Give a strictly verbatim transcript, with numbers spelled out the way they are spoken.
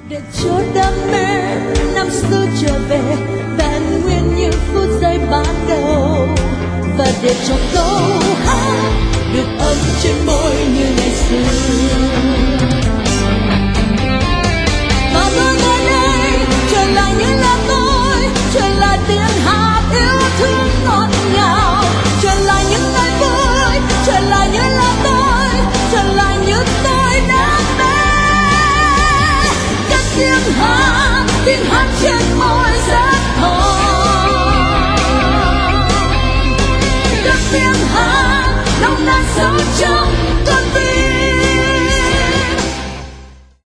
để cho đam mê năm xưa trở về vẹn nguyên như phút giây ban đầu, và để cho câu hát được ấm trên môi